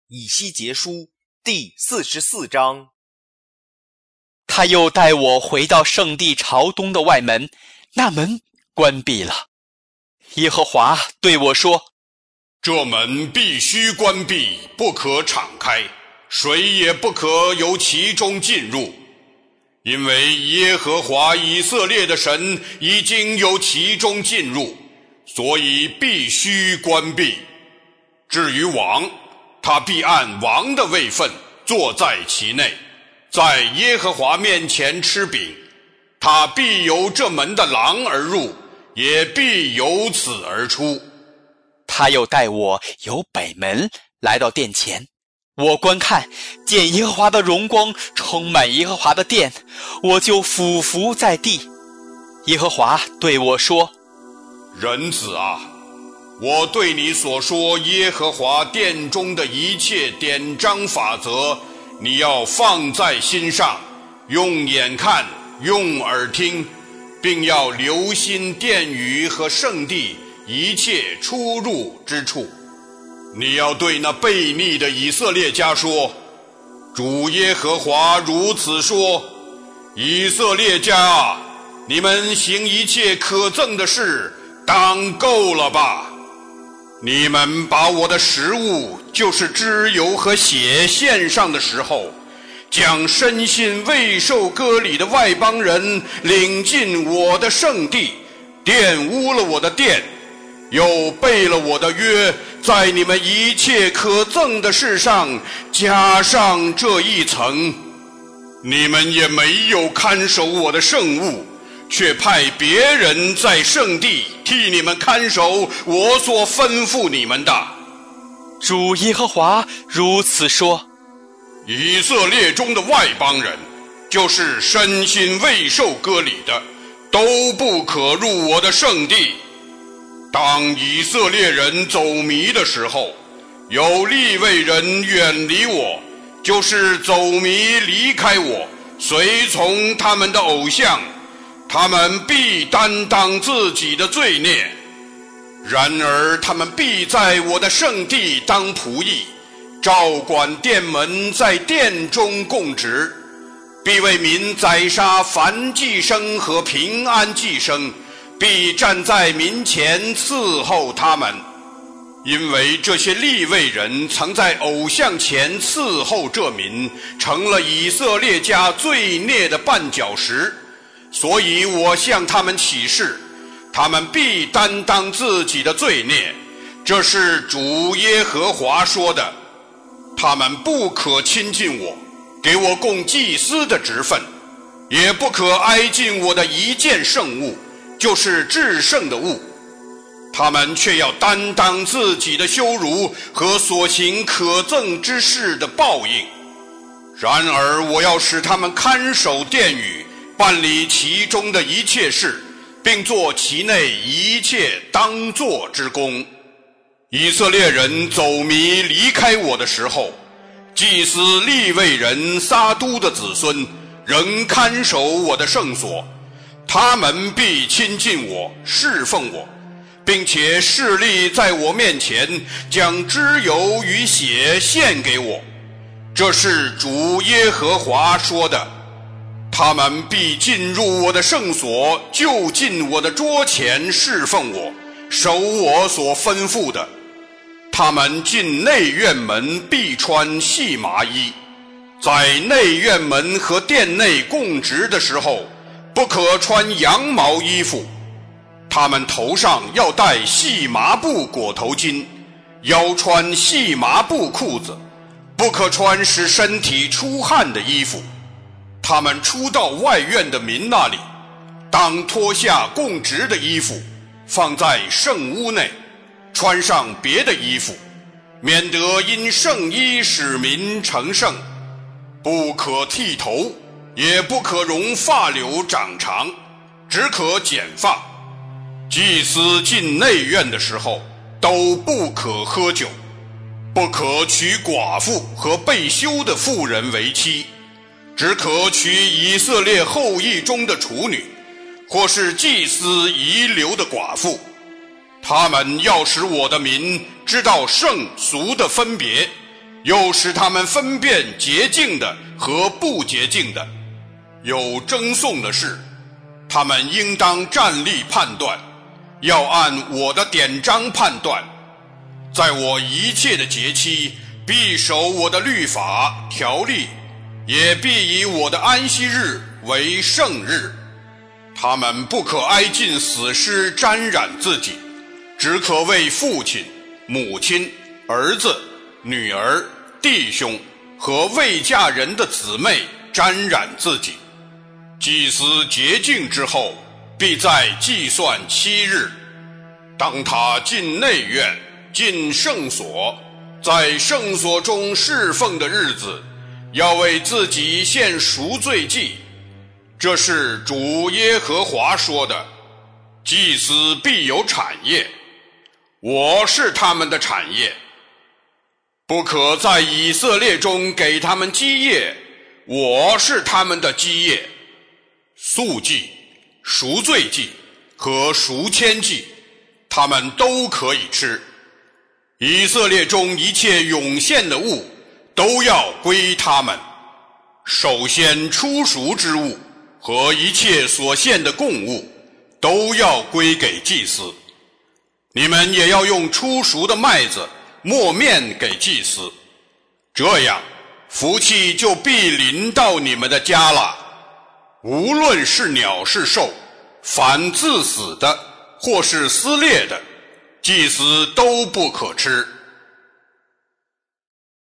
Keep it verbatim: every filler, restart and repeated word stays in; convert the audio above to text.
以西结书第四十四章。 他又带我回到圣地朝东的外门，那门关闭了。耶和华对我说： 这门必须关闭，不可敞开，谁也不可由其中进入，因为耶和华以色列的神已经由其中进入，所以必须关闭。至于王，他必按王的位分坐在其内，在耶和华面前吃饼，他必由这门的廊而入，也必由此而出。 他又带我由北门来到殿前，我观看，见耶和华的荣光充满耶和华的殿，我就俯伏在地。耶和华对我说： 人子啊，我对你所说耶和华殿中的一切典章法则，你要放在心上，用眼看，用耳听，并要留心殿宇和圣地一切出入之处。你要对那悖逆的以色列家说：主耶和华如此说，以色列家啊，你们行一切可憎的事，当够了吧！你们把我的食物，就是脂油和血献上的时候，将深信未受割礼的外邦人领进我的圣地，玷污了我的殿，又背了我的约，在你们一切可憎的事上加上这一层。你们也没有看守我的圣物，却派别人在圣地替你们看守我所吩咐你们的。 主耶和华如此说： 以色列中的外邦人，就是身心未受割礼的，都不可入我的圣地。当以色列人走迷的时候，有利未人远离我，就是走迷离开我，随从他们的偶像，他们必担当自己的罪孽。然而他们必在我的圣地当仆役，照管殿门，在殿中供职，必为民宰杀燔祭牲和平安祭牲，必站在民前伺候他们。因为这些利未人曾在偶像前伺候这民，成了以色列家罪孽的绊脚石，所以我向他们起誓，他们必担当自己的罪孽。这是主耶和华说的。他们不可亲近我，给我供祭司的职分，也不可挨近我的一件圣物，就是至圣的物。他们却要担当自己的羞辱和所行可憎之事的报应。然而我要使他们看守殿宇，办理其中的一切事，并做其内一切当做之功。以色列人走迷离开我的时候，祭司利未人撒都的子孙仍看守我的圣所，他们必亲近我，侍奉我，并且侍立在我面前，将脂油与血献给我。这是主耶和华说的。他们必进入我的圣所，就近我的桌前侍奉我，守我所吩咐的。他们进内院门必穿细麻衣，在内院门和殿内供职的时候，不可穿羊毛衣服。他们头上要戴细麻布裹头巾，腰穿细麻布裤子，不可穿使身体出汗的衣服。他们出到外院的民那里，当脱下供职的衣服，放在圣屋内，穿上别的衣服，免得因圣衣使民成圣。不可剃头，也不可容发绺长长，只可剪发。祭司进内院的时候，都不可喝酒，不可娶寡妇和被休的妇人为妻，只可娶以色列后裔中的处女，或是祭司遗留的寡妇。他们要使我的民知道圣俗的分别， 又使他们分辨洁净的和不洁净的。有争讼的事，他们应当站立判断，要按我的典章判断。在我一切的节期，必守我的律法条例，也必以我的安息日为圣日。他们不可挨近死尸沾染自己，只可为父亲、母亲、儿子、女儿、弟兄和未嫁人的姊妹沾染自己。祭司洁净之后，必再计算七日。当他进内院，进圣所，在圣所中侍奉的日子，要为自己献赎罪祭。这是主耶和华说的。祭司必有产业，我是他们的产业。不可在以色列中给他们基业，我是他们的基业。素祭、赎罪祭和赎愆祭，他们都可以吃。以色列中一切涌现的物，都要归他们。首先出赎之物和一切所献的供物，都要归给祭司。你们也要用出赎的麦子磨面给祭司，这样福气就必临到你们的家了。无论是鸟是兽，凡自死的或是撕裂的，祭司都不可吃。